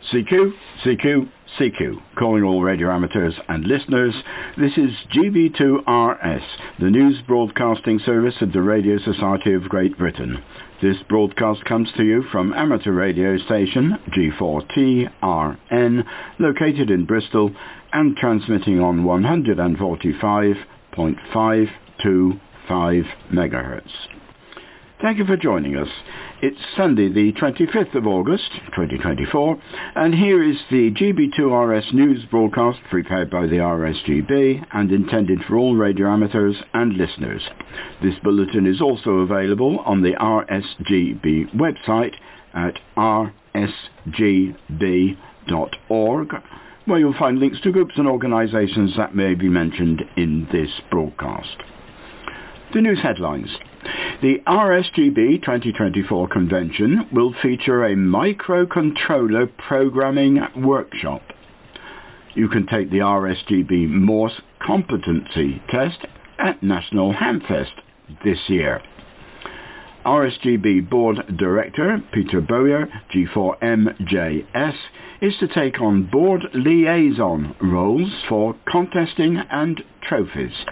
CQ, CQ, CQ, calling all radio amateurs and listeners. This is GB2RS, the news broadcasting service of the Radio Society of Great Britain. This broadcast comes to you from amateur radio station G4TRN, located in Bristol and transmitting on 145.525 MHz. Thank you for joining us. It's Sunday the 25th of August 2024 and here is the GB2RS news broadcast prepared by the RSGB and intended for all radio amateurs and listeners. This bulletin is also available on the RSGB website at rsgb.org, where you'll find links to groups and organisations that may be mentioned in this broadcast. The news headlines. The RSGB 2024 convention will feature a microcontroller programming workshop. You can take the RSGB Morse competency test at National Hamfest this year. RSGB Board Director Peter Bowyer, G4MJS, is to take on board liaison roles for contesting and trophies.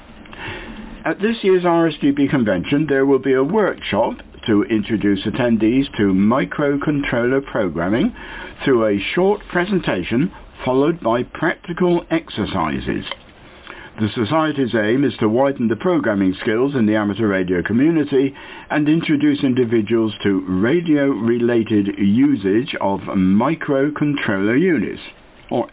At this year's RSGB convention, there will be a workshop to introduce attendees to microcontroller programming through a short presentation followed by practical exercises. The Society's aim is to widen the programming skills in the amateur radio community and introduce individuals to radio-related usage of microcontroller units, or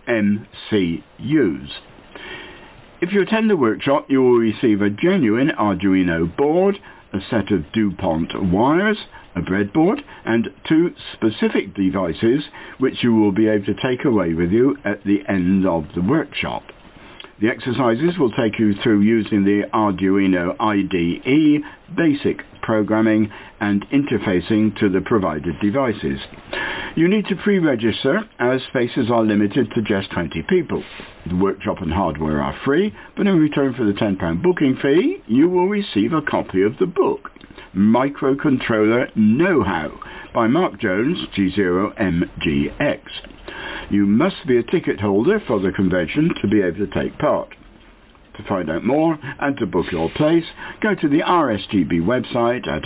MCUs. If you attend the workshop, you will receive a genuine Arduino board, a set of DuPont wires, a breadboard, and 2 specific devices which you will be able to take away with you at the end of the workshop. The exercises will take you through using the Arduino IDE, basic programming and interfacing to the provided devices. You need to pre-register as spaces are limited to just 20 people. The workshop and hardware are free, but in return for the £10 booking fee, you will receive a copy of the book, Microcontroller Know-How, by Mark Jones, G0MGX. You must be a ticket holder for the convention to be able to take part. To find out more and to book your place, go to the RSGB website at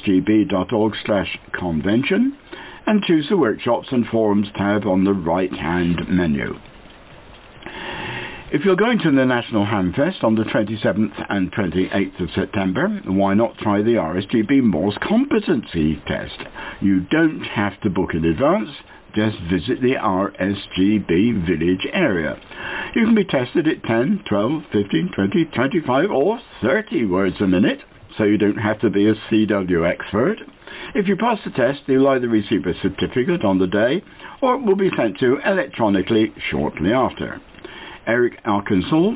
rsgb.org/convention and choose the Workshops and Forums tab on the right-hand menu. If you're going to the National Hamfest on the 27th and 28th of September, why not try the RSGB Morse competency test? You don't have to book in advance. Just visit the RSGB village area. You can be tested at 10, 12, 15, 20, 25 or 30 words a minute, so you don't have to be a CW expert. If you pass the test, you'll either receive a certificate on the day or it will be sent to you electronically shortly after. Eric Arkansas,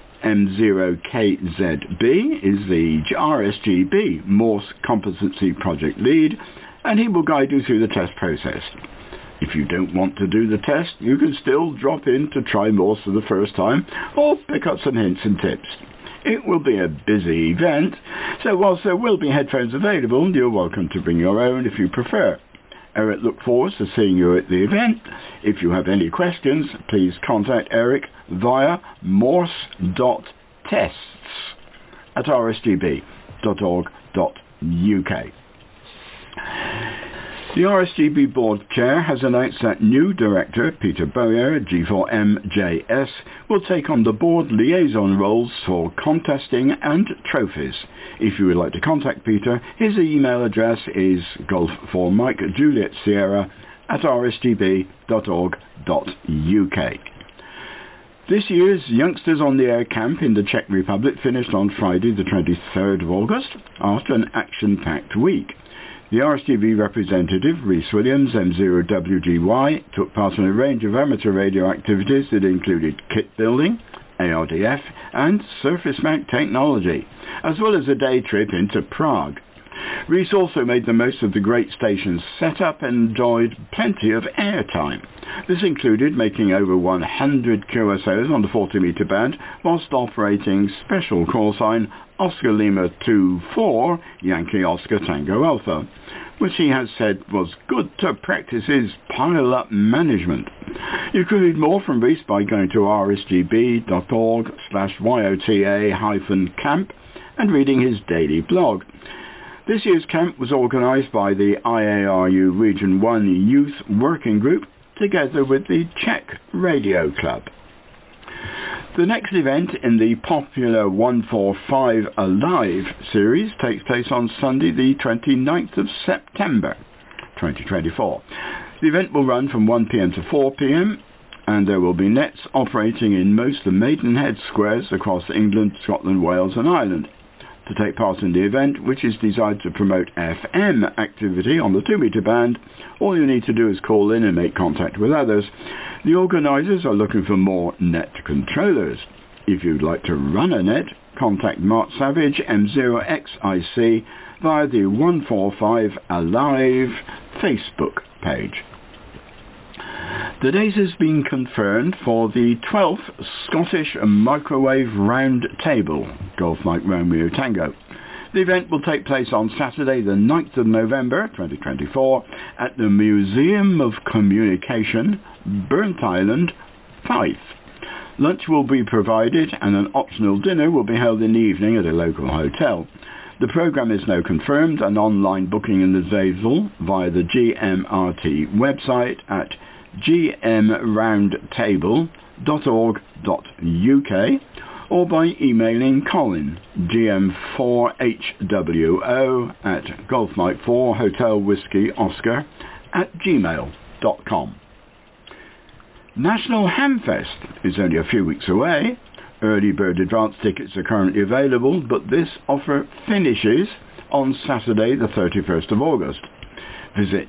M0KZB, is the RSGB Morse Competency Project Lead, and he will guide you through the test process. If you don't want to do the test, you can still drop in to try Morse for the first time or pick up some hints and tips. It will be a busy event, so whilst there will be headphones available, you're welcome to bring your own if you prefer. Eric looks forward to seeing you at the event. If you have any questions, please contact Eric via morse.tests@rsgb.org.uk. The RSGB Board Chair has announced that new Director Peter Bowyer, G4MJS, will take on the Board Liaison roles for contesting and trophies. If you would like to contact Peter, his email address is Golf for Mike Juliet Sierra @rsgb.org.uk. This year's Youngsters on the Air camp in the Czech Republic finished on Friday the 23rd of August after an action-packed week. The RSGB representative, Rhys Williams, M0WGY, took part in a range of amateur radio activities that included kit building, ARDF and surface mount technology, as well as a day trip into Prague. Rees also made the most of the great station's setup and enjoyed plenty of airtime. This included making over 100 QSOs on the 40-metre band whilst operating special call sign Oscar Lima 24 Yankee Oscar Tango Alpha, which he has said was good to practice his pile-up management. You can read more from Rees by going to rsgb.org/YOTA-camp and reading his daily blog. This year's camp was organised by the IARU Region 1 Youth Working Group together with the Czech Radio Club. The next event in the popular 145 Alive series takes place on Sunday the 29th of September 2024. The event will run from 1 p.m. to 4 p.m. and there will be nets operating in most of the Maidenhead squares across England, Scotland, Wales and Ireland. To take part in the event, which is designed to promote FM activity on the 2-metre band, all you need to do is call in and make contact with others. The organisers are looking for more net controllers. If you'd like to run a net, contact Mark Savage M0XIC via the 145 Alive Facebook page. The date has been confirmed for the 12th Scottish Microwave Round Table, Golf Mike Romeo Tango. The event will take place on Saturday the 9th of November 2024 at the Museum of Communication, Burnt Island, Fife. Lunch will be provided and an optional dinner will be held in the evening at a local hotel. The programme is now confirmed and online booking is available via the GMRT website at gmroundtable.org.uk or by emailing Colin gm4hwo at golfmike4 Hotel Whiskey Oscar at gmail.com. National Hamfest is only a few weeks away. Early bird advance tickets are currently available, but this offer finishes on Saturday the 31st of August. Visit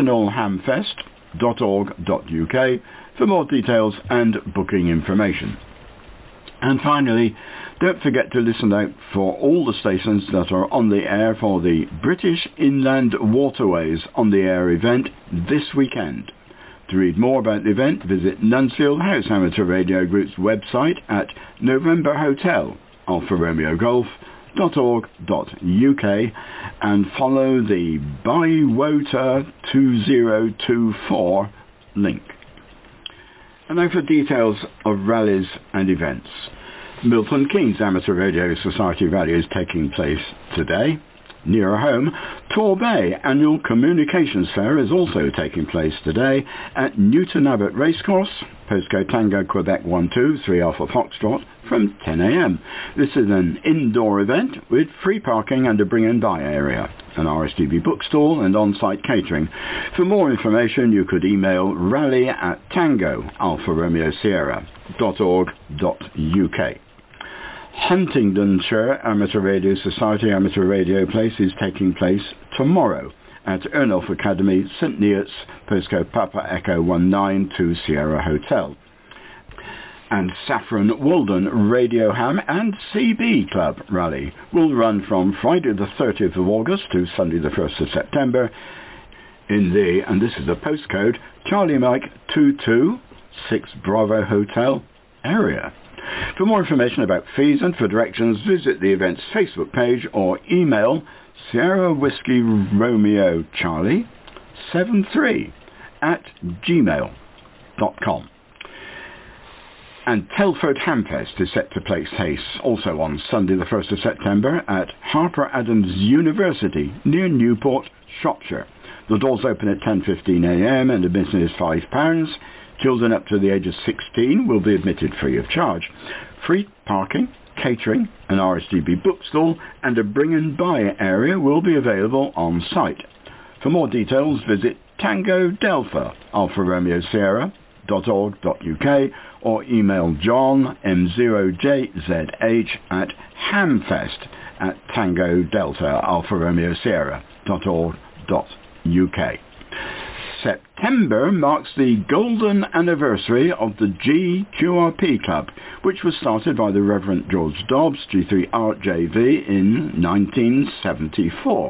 nationalhamfest.org.uk for more details and booking information. And finally, don't forget to listen out for all the stations that are on the air for the British Inland Waterways on the Air event this weekend. To read more about the event, visit Nunsfield House Amateur Radio Group's website at November Hotel Alfa Romeo Golf.org.uk and follow the ByWOTA 2024 link. And now for details of rallies and events. Milton Keynes Amateur Radio Society rally is taking place today. Nearer home, Torbay Annual Communications Fair is also taking place today at Newton Abbot Racecourse, postcode Tango Quebec 123 Alpha Foxtrot, from 10 a.m. This is an indoor event with free parking and a bring-and-buy area, an RSTB bookstall and on-site catering. For more information, you could email rally@tangoalfaromeosierra.org.uk. Huntingdonshire Amateur Radio Society Amateur Radio Place is taking place tomorrow at Ernulf Academy, St Neots, postcode Papa Echo 192 Sierra Hotel. And Saffron Walden Radio Ham and CB Club Rally will run from Friday the 30th of August to Sunday the 1st of September in the, and this is the postcode, Charlie Mike 226 Bravo Hotel area. For more information about fees and for directions, visit the event's Facebook page or email Sierra Whiskey Romeo Charlie 73 at gmail.com. And Telford Hamfest is set to place place also on Sunday the 1st of September at Harper Adams University near Newport, Shropshire. The doors open at 10:15 a.m. and admission is £5. Children up to the age of 16 will be admitted free of charge. Free parking, catering, an RSTB bookstall and a bring-and-buy area will be available on site. For more details, visit Tango Delta Alfa Romeo Sierra.org.uk or email John M0JZH at hamfest at Tango Delta Alfa Romeo Sierra.org.uk. September marks the golden anniversary of the GQRP Club, which was started by the Reverend George Dobbs, G3 Art JV, in 1974.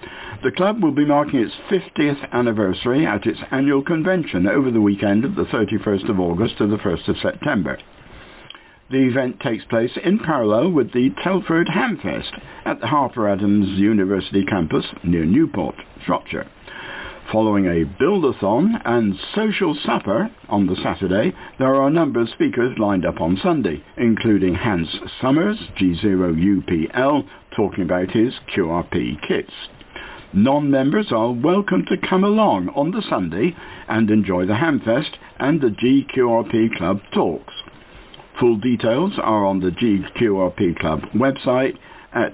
The club will be marking its 50th anniversary at its annual convention over the weekend of the 31st of August to the 1st of September. The event takes place in parallel with the Telford Hamfest at the Harper Adams University campus near Newport, Shropshire. Following a build-a-thon and social supper on the Saturday, there are a number of speakers lined up on Sunday, including Hans Summers, G0UPL, talking about his QRP kits. Non-members are welcome to come along on the Sunday and enjoy the Hamfest and the GQRP Club talks. Full details are on the GQRP Club website at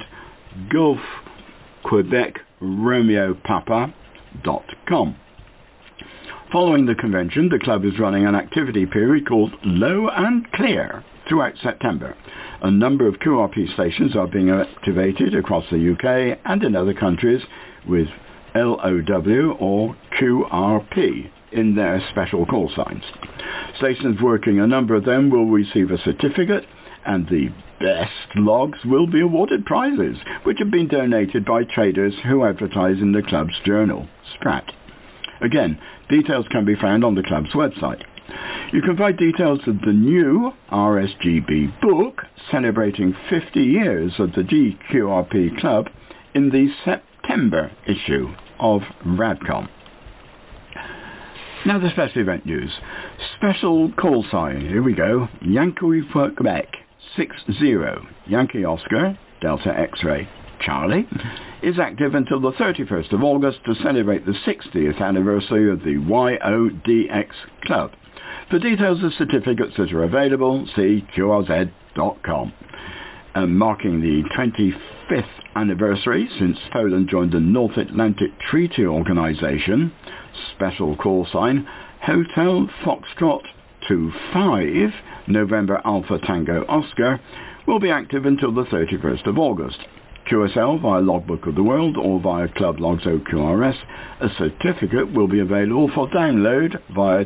golfquebecromeopapa.com. Following the convention, the club is running an activity period called Low and Clear throughout September. A number of QRP stations are being activated across the UK and in other countries with LOW or QRP in their special call signs. Stations working a number of them will receive a certificate, and the best logs will be awarded prizes, which have been donated by traders who advertise in the club's journal, Sprat. Again, details can be found on the club's website. You can find details of the new RSGB book, celebrating 50 years of the GQRP Club, in the September issue of Radcom. Now the special event news. Special call sign, here we go, Yankee for Quebec, 60, Yankee Oscar, Delta X-Ray, Charlie, is active until the 31st of August to celebrate the 60th anniversary of the YODX Club. For details of certificates that are available, see qrz.com. Marking the 25th anniversary since Poland joined the North Atlantic Treaty Organization, special call sign Hotel Foxtrot 25, November Alpha Tango Oscar, will be active until the 31st of August. QSL via Logbook of the World or via Club Logs OQRS. A certificate will be available for download via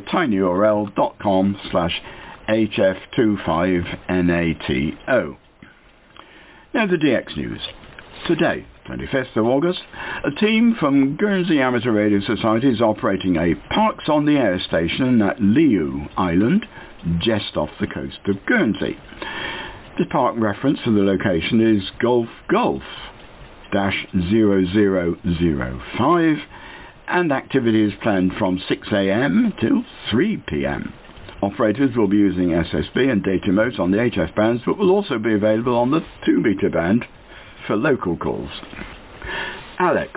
tinyurl.com/hf25nato. Now the DX news. Today, 25th of August, a team from Guernsey Amateur Radio Society is operating a Parks on the Air station at Liu Island, just off the coast of Guernsey. The park reference for the location is Golf-0005, and activity is planned from 6 a.m. till 3 p.m. Operators will be using SSB and data modes on the HF bands, but will also be available on the 2-meter band for local calls. Alex,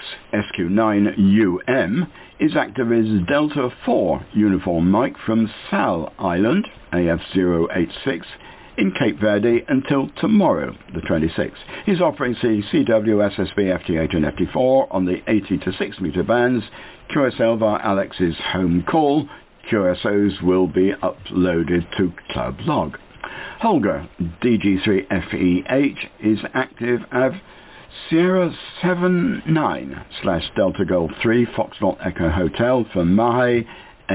SQ9UM, is active as Delta 4 uniform Mike from Sal Island, AF086, in Cape Verde until tomorrow, the 26th. He's offering CW, SSB, FT8 and FT4 on the 80 to 6 meter bands. QSL via Alex's home call. QSOs will be uploaded to Club Log. Holger, DG3FEH, is active as Sierra 79/Delta Golf 3 Foxtrot Echo Hotel for Mahe,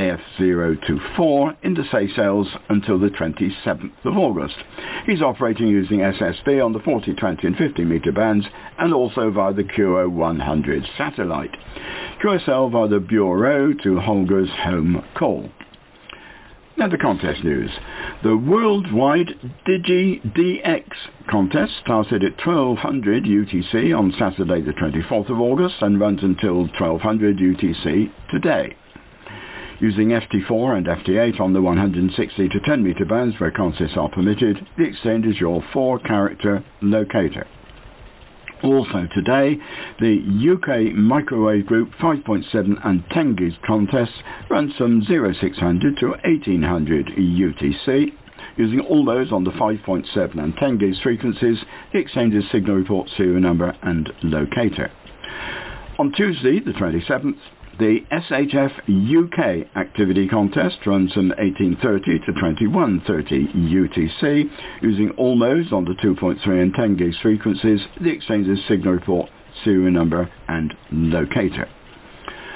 AF024 in the Seychelles until the 27th of August. He's operating using SSB on the 40, 20 and 50 meter bands and also via the QO100 satellite. QSL via the Bureau to Holger's home call. Now the contest news. The worldwide DigiDX contest started at 1200 UTC on Saturday the 24th of August and runs until 1200 UTC today. Using FT4 and FT8 on the 160 to 10 meter bands where contests are permitted, the exchange is your 4-character locator. Also today, the UK Microwave Group 5.7 and 10 gigs contests runs from 0600 to 1800 UTC. Using all those on the 5.7 and 10 gigs frequencies, the exchange's signal report serial number and locator. On Tuesday, the 27th, the SHF UK activity contest runs from 1830 to 2130 UTC. Using all modes on the 2.3 and 10 gigs frequencies, the exchange's signal report, serial number and locator.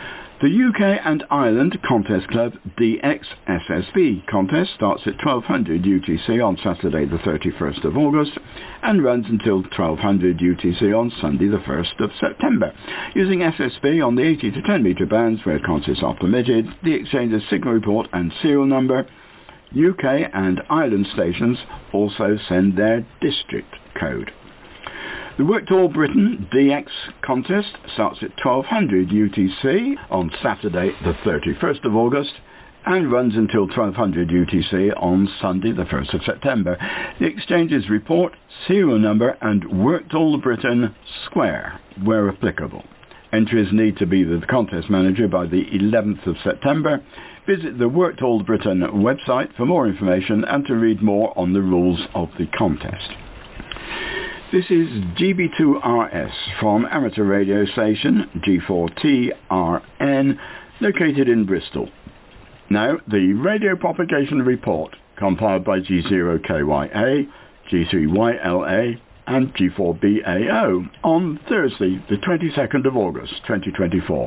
The UK and Ireland Contest Club DX SSB contest starts at 1200 UTC on Saturday the 31st of August and runs until 1200 UTC on Sunday the 1st of September. Using SSB on the 80 to 10 metre bands where contests are permitted, the exchange's signal report and serial number. UK and Ireland stations also send their district code. The Work to All Britain DX contest starts at 1200 UTC on Saturday the 31st of August and runs until 1200 UTC on Sunday the 1st of September. The exchanges report, serial number and Work to All Britain square where applicable. Entries need to be the contest manager by the 11th of September. Visit the Work to All Britain website for more information and to read more on the rules of the contest. This is GB2RS from amateur radio station G4TRN located in Bristol. Now the radio propagation report compiled by G0KYA, G3YLA and G4BAO on Thursday the 22nd of August 2024.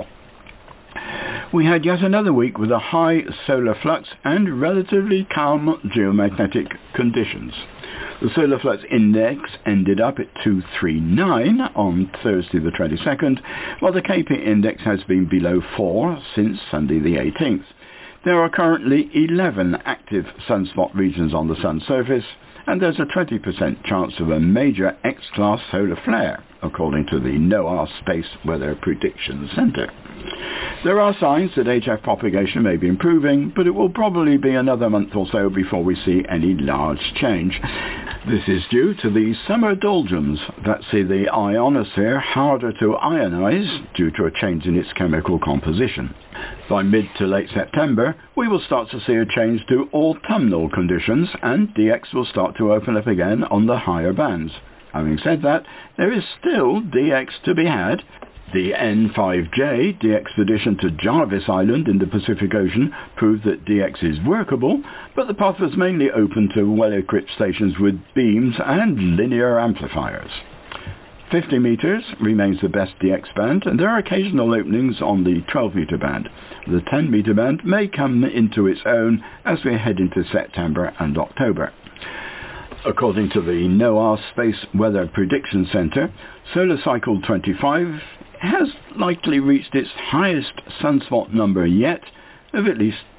We had yet another week with a high solar flux and relatively calm geomagnetic conditions. The solar flux index ended up at 239 on Thursday the 22nd, while the KP index has been below 4 since Sunday the 18th. There are currently 11 active sunspot regions on the sun's surface, and there's a 20% chance of a major X-class solar flare, according to the NOAA Space Weather Prediction Center. There are signs that HF propagation may be improving, but it will probably be another month or so before we see any large change. This is due to the summer doldrums that see the ionosphere harder to ionize due to a change in its chemical composition. By mid to late September, we will start to see a change to autumnal conditions and DX will start to open up again on the higher bands. Having said that, there is still DX to be had. The N5J, the expedition to Jarvis Island in the Pacific Ocean, proved that DX is workable, but the path was mainly open to well-equipped stations with beams and linear amplifiers. 50 metres remains the best DX band, and there are occasional openings on the 12 metre band. The 10 metre band may come into its own as we head into September and October. According to the NOAA Space Weather Prediction Center, solar cycle 25 has likely reached its highest sunspot number yet of at least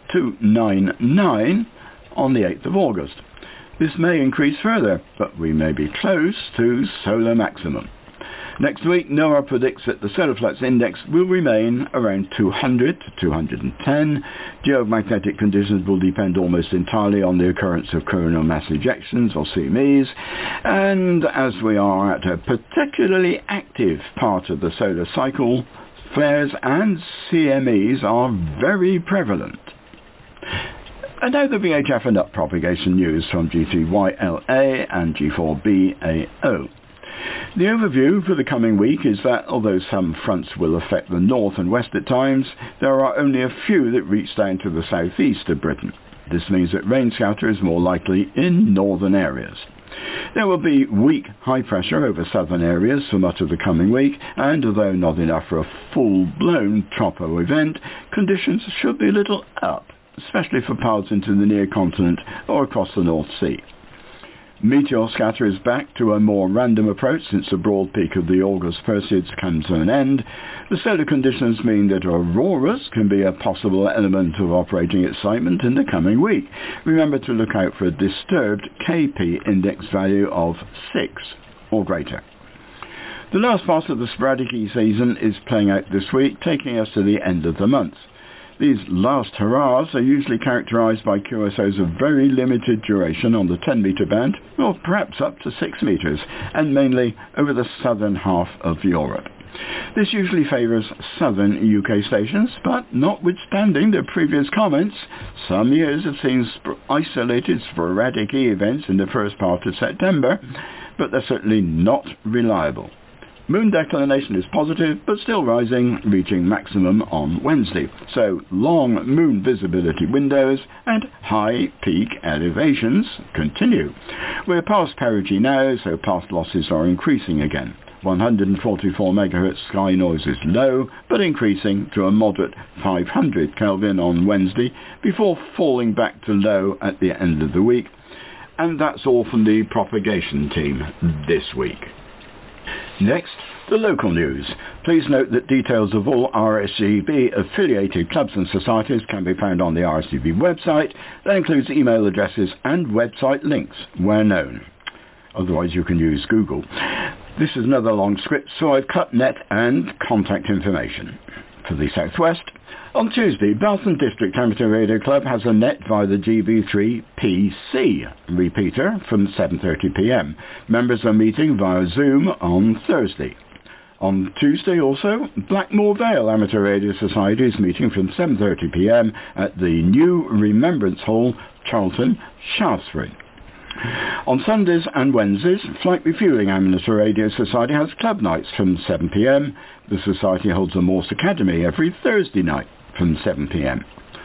299 on the 8th of August. This may increase further, but we may be close to solar maximum. Next week, NOAA predicts that the solar flux index will remain around 200 to 210. Geomagnetic conditions will depend almost entirely on the occurrence of coronal mass ejections, or CMEs, and as we are at a particularly active part of the solar cycle, flares and CMEs are very prevalent. And now the VHF and up propagation news from G3YLA and G4BAO. The overview for the coming week is that although some fronts will affect the north and west at times, there are only a few that reach down to the southeast of Britain. This means that rain scatter is more likely in northern areas. There will be weak high pressure over southern areas for much of the coming week, and although not enough for a full-blown tropo event, conditions should be a little up, especially for paths into the near continent or across the North Sea. Meteor scatter is back to a more random approach since the broad peak of the August Perseids comes to an end. The solar conditions mean that auroras can be a possible element of operating excitement in the coming week. Remember to look out for a disturbed KP index value of 6 or greater. The last part of the sporadic E-season is playing out this week, taking us to the end of the month. These last hurrahs are usually characterised by QSOs of very limited duration on the 10 metre band, or perhaps up to 6 metres, and mainly over the southern half of Europe. This usually favours southern UK stations, but notwithstanding the previous comments, some years have seen isolated sporadic E-events in the first part of September, but they're certainly not reliable. Moon declination is positive, but still rising, reaching maximum on Wednesday. So long moon visibility windows and high peak elevations continue. We're past perigee now, so past losses are increasing again. 144 MHz sky noise is low, but increasing to a moderate 500 Kelvin on Wednesday before falling back to low at the end of the week. And that's all from the propagation team this week. Next, the local news. Please note that details of all RSGB affiliated clubs and societies can be found on the RSGB website. That includes email addresses and website links where known. Otherwise you can use Google. This is another long script, so I've cut net and contact information. For the Southwest, on Tuesday, Baltham District Amateur Radio Club has a net via the GB3 PC repeater from 7:30 p.m. Members are meeting via Zoom on Thursday. On Tuesday also, Blackmore Vale Amateur Radio Society is meeting from 7:30 p.m. at the new Remembrance Hall, Charlton, Shaftesbury. On Sundays and Wednesdays, Flight Refuelling Amateur Radio Society has club nights from 7 p.m. The Society holds a Morse Academy every Thursday night from 7 p.m.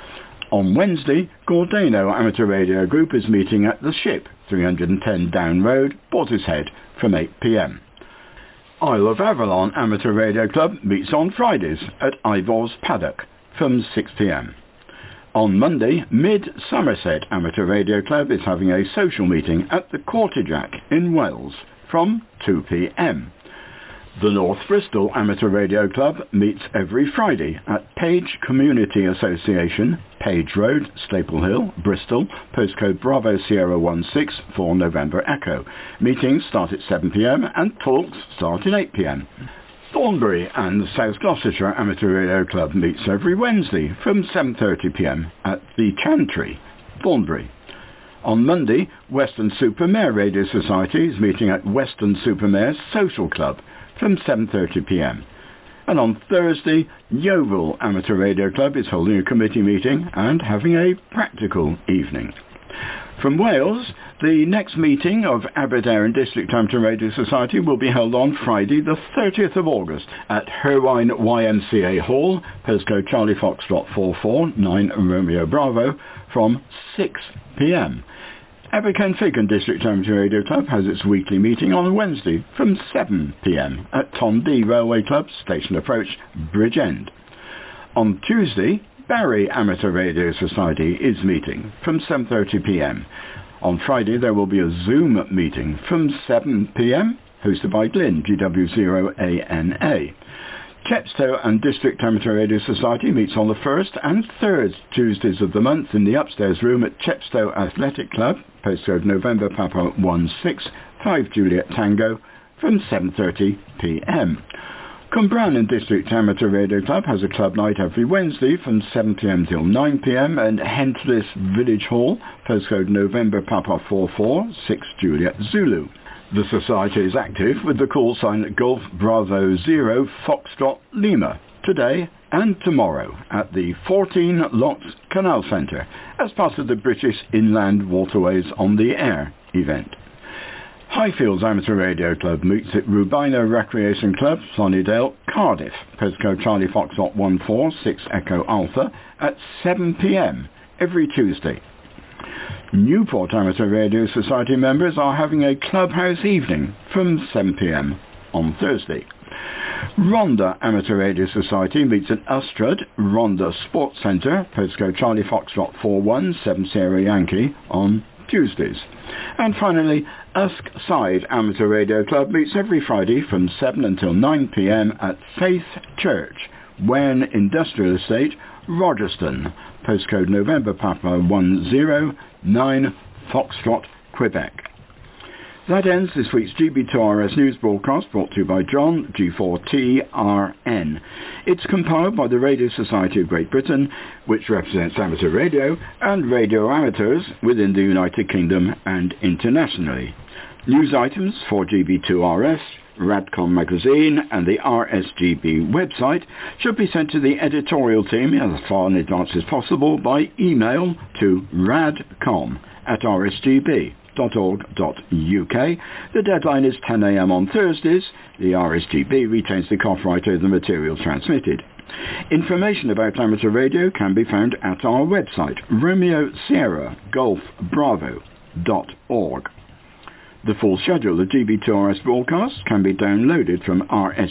On Wednesday, Gordano Amateur Radio Group is meeting at The Ship, 310 Down Road, Portishead, from 8 p.m. Isle of Avalon Amateur Radio Club meets on Fridays at Ivor's Paddock from 6 p.m. On Monday, Mid Somerset Amateur Radio Club is having a social meeting at the Quarterjack in Wales from 2 p.m. The North Bristol Amateur Radio Club meets every Friday at Page Community Association, Page Road, Staple Hill, Bristol, postcode Bravo Sierra 16 for November Echo. Meetings start at 7 p.m. and talks start at 8 p.m. Thornbury and South Gloucestershire Amateur Radio Club meets every Wednesday from 7:30 p.m. at the Chantry, Thornbury. On Monday, Weston-super-Mare Radio Society is meeting at Weston-super-Mare Social Club from 7:30 p.m. And on Thursday, Yeovil Amateur Radio Club is holding a committee meeting and having a practical evening. From Wales, the next meeting of Aberdare District Amateur Radio Society will be held on Friday the 30th of August at Herwine YMCA Hall, postcode Charlie Foxtrot 449 Romeo Bravo, from 6 p.m. Aberkenfig District Amateur Radio Club has its weekly meeting on Wednesday from 7 p.m. at Tom D Railway Club, Station Approach, Bridgend. On Tuesday, Barry Amateur Radio Society is meeting from 7:30 p.m. On Friday there will be a Zoom meeting from 7 p.m. hosted by Glyn, GW0ANA. Chepstow and District Amateur Radio Society meets on the first and third Tuesdays of the month in the upstairs room at Chepstow Athletic Club, postcode November Papa 16 5 Juliet Tango, from 7:30 p.m. Cumbranan District Amateur Radio Club has a club night every Wednesday from 7 p.m. till 9 p.m. at Hentlis Village Hall, postcode November Papa 44 6 Juliet Zulu. The Society is active with the call sign Golf Bravo 0 Foxtrot Lima today and tomorrow at the 14 Lots Canal Centre as part of the British Inland Waterways on the Air event. Highfields Amateur Radio Club meets at Rubina Recreation Club, Sunnydale, Cardiff, postcode Charlie Foxtrot 146 Echo Alpha, at 7 p.m. every Tuesday. Newport Amateur Radio Society members are having a clubhouse evening from 7 p.m. on Thursday. Rhondda Amateur Radio Society meets at Ustrud Rhondda Sports Centre, postcode Charlie Foxtrot 417 Sierra Yankee, on Tuesdays. And finally, Usk Side Amateur Radio Club meets every Friday from 7 until 9 p.m. at Faith Church, Wern Industrial Estate, Rogerston, postcode November Papa 109 Foxtrot, Quebec. That ends this week's GB2RS news broadcast, brought to you by John G4TRN. It's compiled by the Radio Society of Great Britain, which represents amateur radio and radio amateurs within the United Kingdom and internationally. News items for GB2RS, Radcom magazine and the RSGB website should be sent to the editorial team as far in advance as possible by email to radcom@rsgb.org.uk. The deadline is 10 a.m. on Thursdays. The RSGB retains the copyright of the material transmitted. Information about amateur radio can be found at our website, Romeo Sierra Golf Bravo.org. The full schedule of GB2RS broadcasts can be downloaded from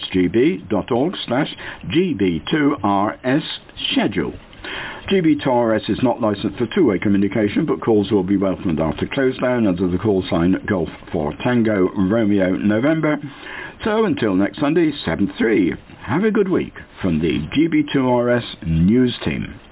rsgb.org/GB2RS schedule. GB2RS is not licensed for two-way communication, but calls will be welcomed after close down under the call sign Golf for Tango Romeo November. So until next Sunday, 7/3, have a good week from the GB2RS News Team.